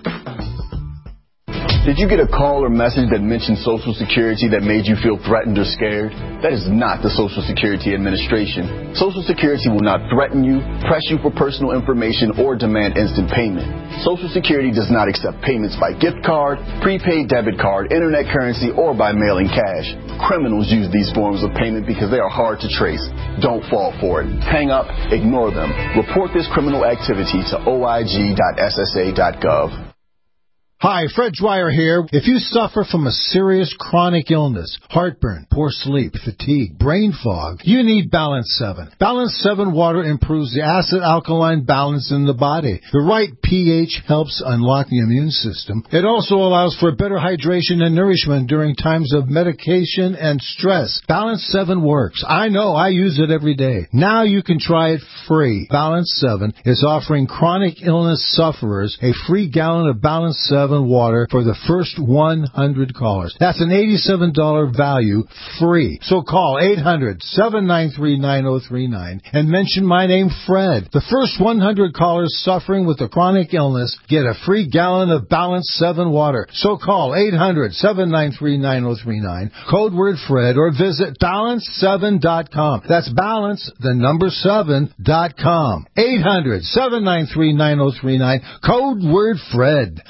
Did you get a call or message that mentioned Social Security that made you feel threatened or scared? That is not the Social Security Administration. Social Security will not threaten you, press you for personal information, or demand instant payment. Social Security does not accept payments by gift card, prepaid debit card, internet currency, or by mailing cash. Criminals use these forms of payment because they are hard to trace. Don't fall for it. Hang up, ignore them. Report this criminal activity to oig.ssa.gov. Hi, Fred Dwyer here. If you suffer from a serious chronic illness, heartburn, poor sleep, fatigue, brain fog, you need Balance 7. Balance 7 water improves the acid-alkaline balance in the body. The right pH helps unlock the immune system. It also allows for better hydration and nourishment during times of medication and stress. Balance 7 works. I know. I use it every day. Now you can try it free. Balance 7 is offering chronic illness sufferers a free gallon of Balance 7 water for the first 100 callers. That's an $87 value free. So call 800-793-9039 and mention my name, Fred. The first 100 callers suffering with a chronic illness get a free gallon of Balance 7 water. So call 800-793-9039, code word Fred, or visit balance7.com. That's balance, the number 7.com. 800-793-9039, code word Fred.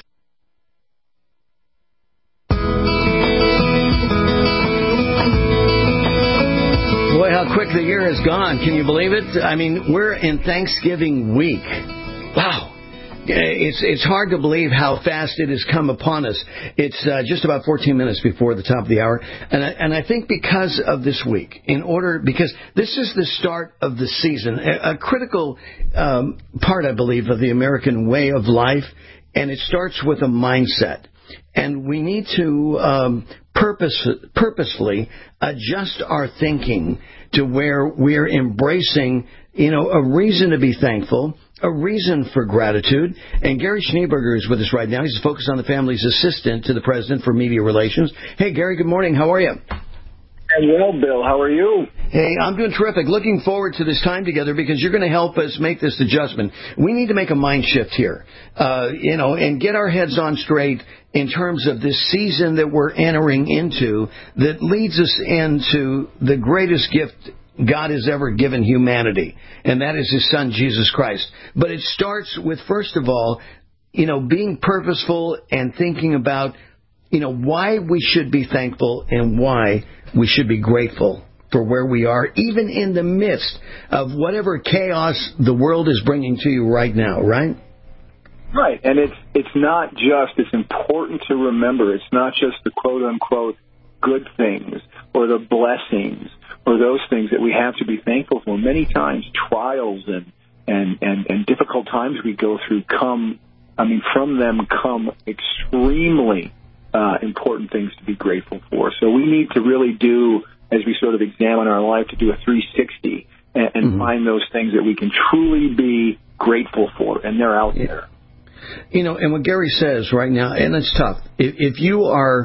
Boy, how quick the year has gone. Can you believe it? I mean, we're in Thanksgiving week. Wow. It's hard to believe how fast it has come upon us. It's just about 14 minutes before the top of the hour. And I think because of this week, because this is the start of the season, a critical part, I believe, of the American way of life, and it starts with a mindset. And we need to purposefully adjust our thinking to where we're embracing, a reason to be thankful, a reason for gratitude. And Gary Schneeberger is with us right now. He's Focus on the Family's assistant to the president for media relations. Hey, Gary, good morning. How are you? Well, Bill, how are you? Hey, I'm doing terrific. Looking forward to this time together because you're going to help us make this adjustment. We need to make a mind shift here, and get our heads on straight in terms of this season that we're entering into that leads us into the greatest gift God has ever given humanity, and that is His Son, Jesus Christ. But it starts with, first of all, being purposeful and thinking about, why we should be thankful and why we should be grateful for where we are, even in the midst of whatever chaos the world is bringing to you right now, right? Right, and it's not just, it's important to remember, it's not just the quote-unquote good things or the blessings or those things that we have to be thankful for. Many times trials and difficult times we go through from them come extremely important things to be grateful for. So we need to really do, as we sort of examine our life, to do a 360 and find those things that we can truly be grateful for, and they're out there. And what Gary says right now, and it's tough, if you are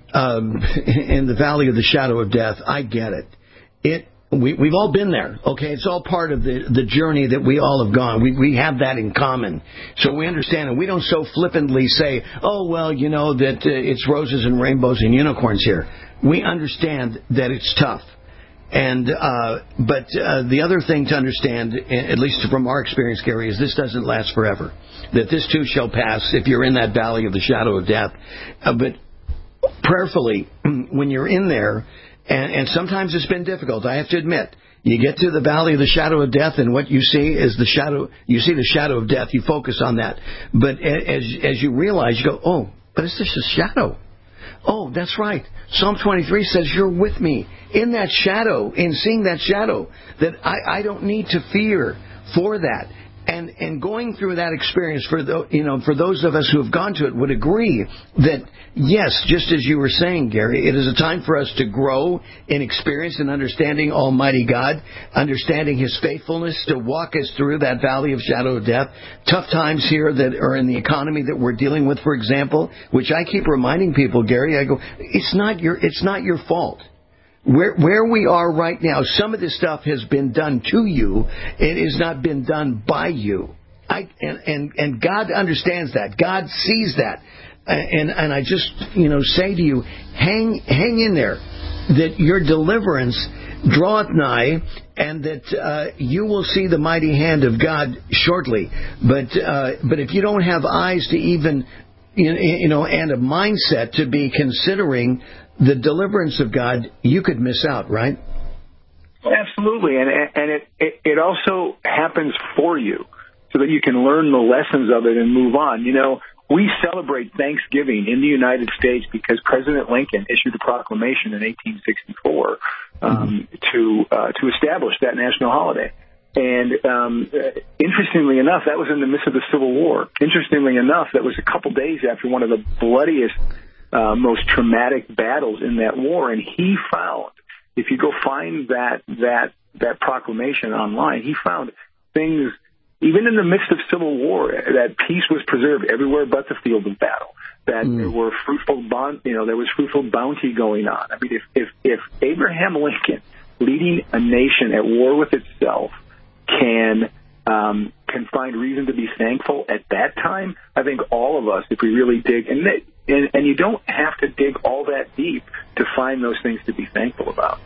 in the valley of the shadow of death, I get it. We've all been there, okay? It's all part of the journey that we all have gone. We have that in common. So we understand, and we don't so flippantly say, that it's roses and rainbows and unicorns here. We understand that it's tough. And but the other thing to understand, at least from our experience, Gary, is this doesn't last forever. That this too shall pass if you're in that valley of the shadow of death. But prayerfully, when you're in there, and sometimes it's been difficult, I have to admit. You get to the valley of the shadow of death, and what you see is the shadow. You see the shadow of death. You focus on that. But as you realize, you go, oh, but it's just a shadow. Oh, that's right. Psalm 23 says, you're with me in that shadow, in seeing that shadow, that I don't need to fear for that. And going through that experience for those of us who have gone to it would agree that, yes, just as you were saying, Gary, it is a time for us to grow in experience and understanding Almighty God, understanding His faithfulness to walk us through that valley of shadow of death. Tough times here that are in the economy that we're dealing with, for example, which I keep reminding people, Gary, I go, it's not your fault. Where we are right now, some of this stuff has been done to you. It has not been done by you. And God understands that. God sees that. And I just, say to you, hang in there, that your deliverance draweth nigh, and that you will see the mighty hand of God shortly. But if you don't have eyes to even, and a mindset to be considering the deliverance of God, you could miss out, right? Absolutely, and it also happens for you, so that you can learn the lessons of it and move on. We celebrate Thanksgiving in the United States because President Lincoln issued a proclamation in 1864 to establish that national holiday. And interestingly enough, that was in the midst of the Civil War. Interestingly enough, that was a couple days after one of the bloodiest, most traumatic battles in that war. And he found, if you go find that proclamation online, he found things, even in the midst of civil war, that peace was preserved everywhere but the field of battle. That there were there was fruitful bounty going on. I mean, if Abraham Lincoln, leading a nation at war with itself, can find reason to be thankful at that time, I think all of us, if we really dig, and you don't have to dig all that deep to find those things to be thankful about.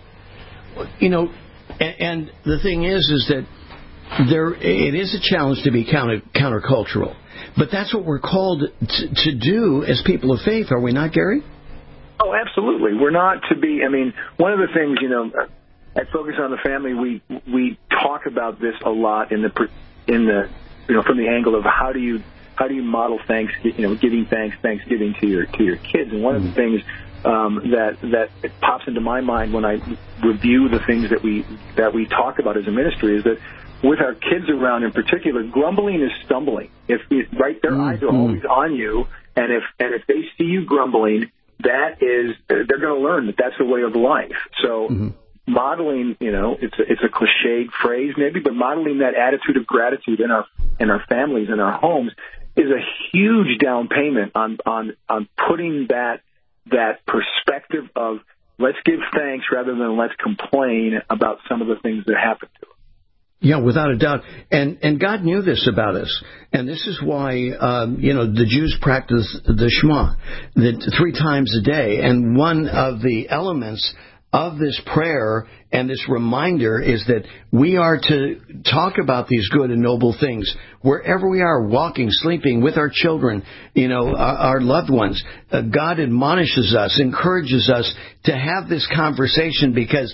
And the thing is that it is a challenge to be countercultural, but that's what we're called to do as people of faith, are we not, Gary? Oh, absolutely. We're not to be. I mean, one of the things, at Focus on the Family, we talk about this a lot in the from the angle of how do you model giving Thanksgiving to your kids. And one of the things that pops into my mind when I review the things that we talk about as a ministry is that with our kids around in particular, grumbling is stumbling. Their eyes are always on you, and if they see you grumbling, they're going to learn that that's the way of life. So. Modeling, it's a cliched phrase maybe, but modeling that attitude of gratitude in our families, in our homes, is a huge down payment on putting that perspective of let's give thanks rather than let's complain about some of the things that happen to us. Yeah, without a doubt. And God knew this about us. And this is why, the Jews practice the Shema, that 3 times a day. And one of the elements of this prayer and this reminder is that we are to talk about these good and noble things wherever we are, walking, sleeping, with our children, our loved ones. God admonishes us, encourages us to have this conversation because,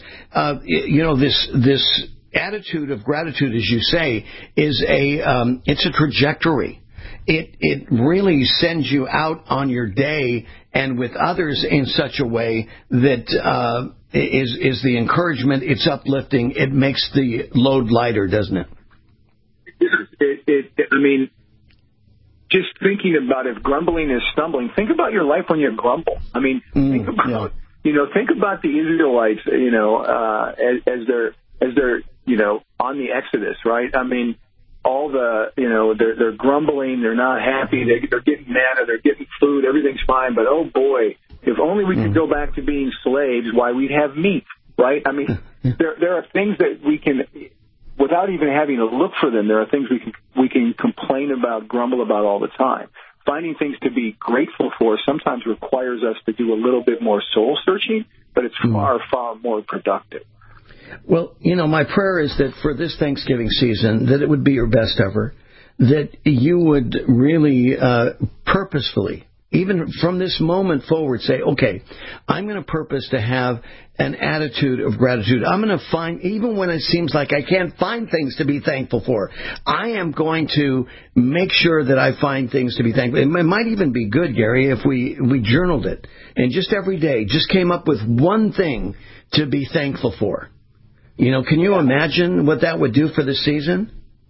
this attitude of gratitude, as you say, is it's a trajectory. It really sends you out on your day and with others in such a way that is the encouragement. It's uplifting. It makes the load lighter, doesn't it? I mean, just thinking about if grumbling is stumbling, think about your life when you grumble. I mean, think about the Israelites, as they're on the Exodus, right? I mean, all they're grumbling, they're not happy, they're getting manna, they're getting food, everything's fine, but oh boy, if only we could go back to being slaves, why we'd have meat, right? I mean, there are things that we can, without even having to look for them, there are things we can complain about, grumble about all the time. Finding things to be grateful for sometimes requires us to do a little bit more soul searching, but it's far, far more productive. Well, my prayer is that for this Thanksgiving season, that it would be your best ever, that you would really purposefully, even from this moment forward, say, okay, I'm going to purpose to have an attitude of gratitude. I'm going to find, even when it seems like I can't find things to be thankful for, I am going to make sure that I find things to be thankful. It might even be good, Gary, if we journaled it and just every day just came up with one thing to be thankful for. Can you imagine what that would do for the season?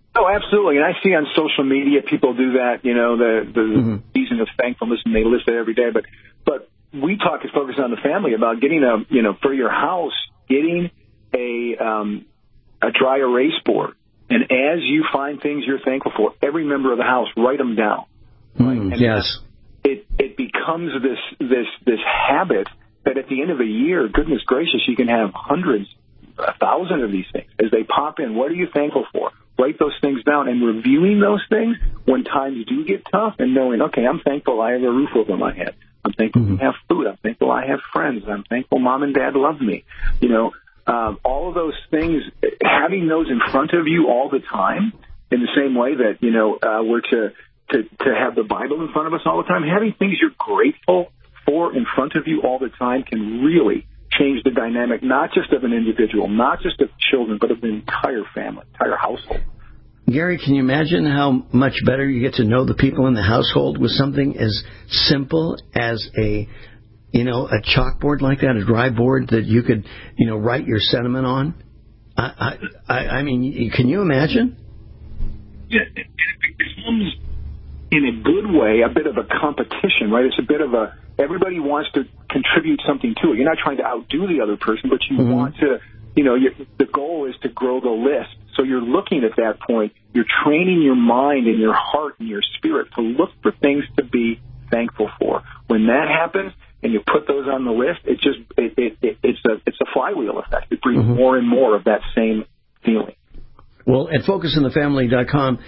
Oh, absolutely. And I see on social media people do that, the season of thankfulness, and they list it every day. But we focus on the family about getting for your house, getting a dry erase board. And as you find things you're thankful for, every member of the house, write them down. Right? Yes. It becomes this habit that at the end of a year, goodness gracious, you can have hundreds, 1,000 of these things. As they pop in, what are you thankful for? Write those things down, and reviewing those things when times do get tough, and knowing, okay, I'm thankful I have a roof over my head. I'm thankful I have food. I'm thankful I have friends. I'm thankful mom and dad love me. All of those things, having those in front of you all the time, in the same way that we're to have the Bible in front of us all the time, having things you're grateful for in front of you all the time can really change the dynamic, not just of an individual, not just of children, but of the entire family, entire household. Gary, can you imagine how much better you get to know the people in the household with something as simple as a chalkboard like that, a dry board that you could, write your sentiment on? I mean, can you imagine? Yeah, it becomes, in a good way, a bit of a competition, right? It's a bit of everybody wants to contribute something to it. You're not trying to outdo the other person, but you want to, the goal is to grow the list. So you're looking at that point, you're training your mind and your heart and your spirit to look for things to be thankful for. When that happens and you put those on the list, it's a flywheel effect. It brings more and more of that same feeling. Well, at FocusOnTheFamily.com,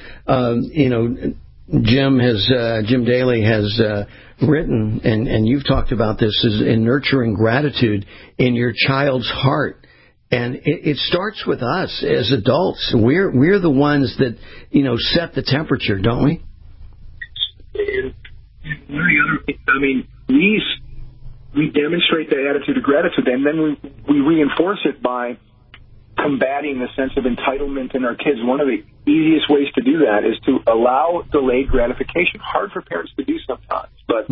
Jim Daly has written, and you've talked about this, is in nurturing gratitude in your child's heart. And it starts with us as adults. We're the ones that, set the temperature, don't we? We demonstrate the attitude of gratitude, and then we reinforce it by combating the sense of entitlement in our kids. One of the easiest ways to do that is to allow delayed gratification. Hard for parents to do sometimes, but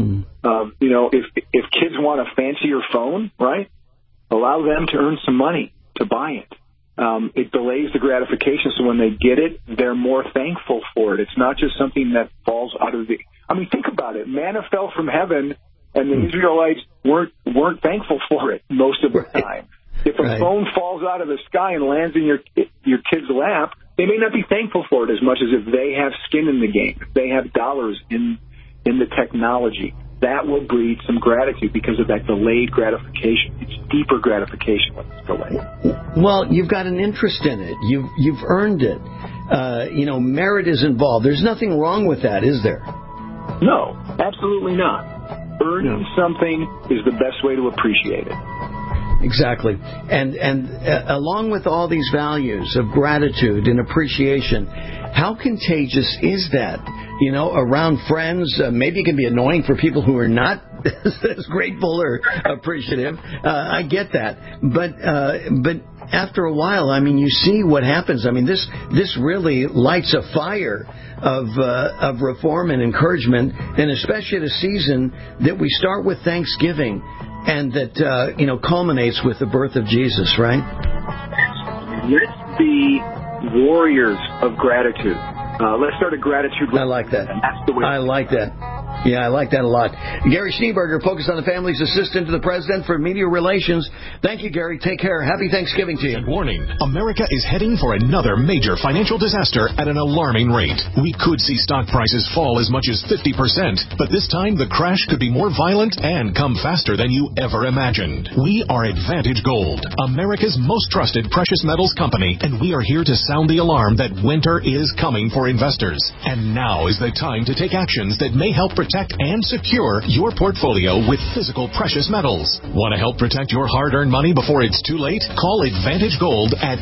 if kids want a fancier phone, right, allow them to earn some money to buy it. It delays the gratification, so when they get it, they're more thankful for it. It's not just something that falls out of the... think about it. Manna fell from heaven, and the Israelites weren't thankful for it most of the time. If a phone falls out of the sky and lands in your kid's lap, they may not be thankful for it as much as if they have skin in the game, if they have dollars in the technology. That will breed some gratitude because of that delayed gratification. It's deeper gratification when it's delayed. Well, you've got an interest in it. You've earned it. Merit is involved. There's nothing wrong with that, is there? No, absolutely not. Earning something is the best way to appreciate it. Exactly. And along with all these values of gratitude and appreciation, how contagious is that? Around friends, maybe it can be annoying for people who are not as grateful or appreciative. I get that. But after a while, you see what happens. This really lights a fire of reform and encouragement, and especially at a season that we start with Thanksgiving and that, culminates with the birth of Jesus, right? Let's be warriors of gratitude. Let's start a gratitude. I like that. That's the way. I like that. Yeah, I like that a lot. Gary Schneeberger, Focus on the Family's Assistant to the President for Media Relations. Thank you, Gary. Take care. Happy Thanksgiving to you. Warning, America is heading for another major financial disaster at an alarming rate. We could see stock prices fall as much as 50%, but this time the crash could be more violent and come faster than you ever imagined. We are Advantage Gold, America's most trusted precious metals company, and we are here to sound the alarm that winter is coming for investors. And now is the time to take actions that may help protect and secure your portfolio with physical precious metals. Want to help protect your hard-earned money before it's too late? Call Advantage Gold at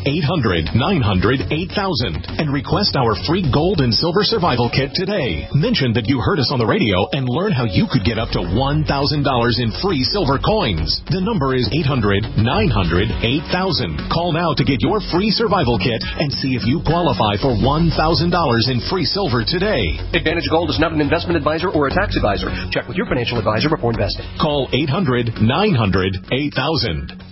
800-900-8000 and request our free gold and silver survival kit today. Mention that you heard us on the radio and learn how you could get up to $1,000 in free silver coins. The number is 800-900-8000. Call now to get your free survival kit and see if you qualify for $1,000 in free silver today. Advantage Gold is not an investment advisor or a tax advisor. Check with your financial advisor before investing. Call 800-900-8000.